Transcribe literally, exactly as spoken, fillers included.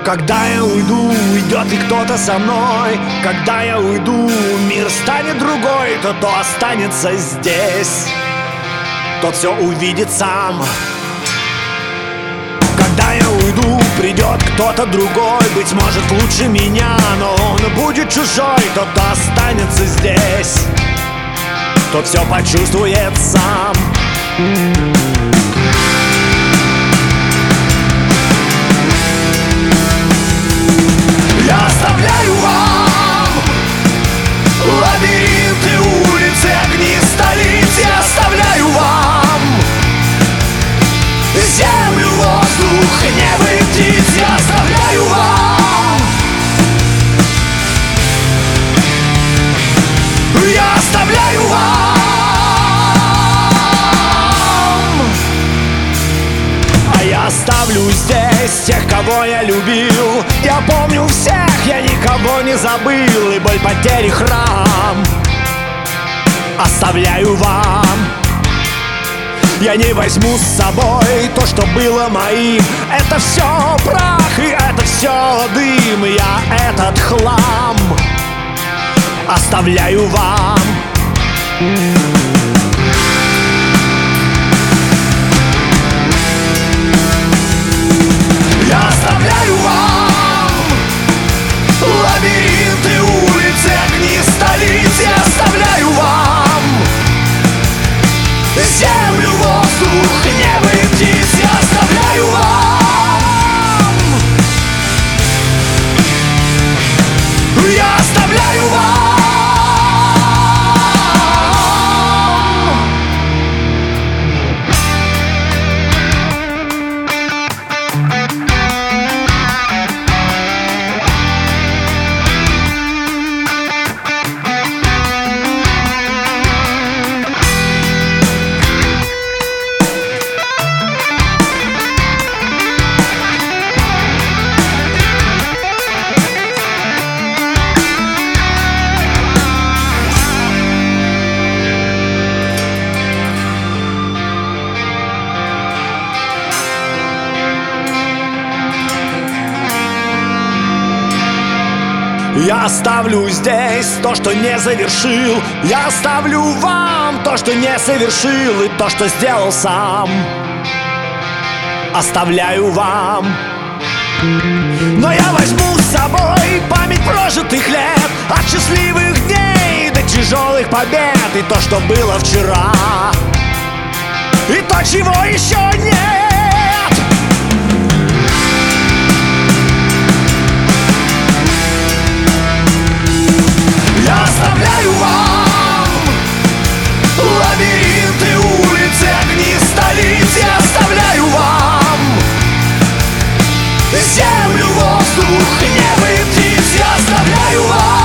Когда я уйду, идет и кто-то со мной. Когда я уйду, мир станет другой. Тот, кто останется здесь, тот все увидит сам. Когда я уйду, придет кто-то другой. Быть может лучше меня, но он будет чужой. Тот, кто останется здесь, тот все почувствует сам. Я оставляю вам лабиринты, улицы, огни столиц. Я оставляю вам землю, воздух, небо и птиц. Я оставляю вам. Я оставляю вам. А я оставлю здесь тех, кого я любил. Я помню всех, я никого не забыл. И боль потери храм оставляю вам. Я не возьму с собой то, что было моим. Это все прах и это все дым. Я этот хлам оставляю вам. Я оставляю вам лабиринты, улицы, огни столиц. Я оставляю вам землю, воздух, небо и птиц. Я оставляю вам. Я оставляю вам. Я оставлю здесь то, что не завершил. Я оставлю вам то, что не совершил. И то, что сделал сам, оставляю вам. Но я возьму с собой память прожитых лет, от счастливых дней до тяжелых побед. И то, что было вчера, и то, чего еще нет. Я оставляю вам лабиринты, улицы, огни столиц. Я оставляю вам землю, воздух, небо и птиц. Я оставляю вам.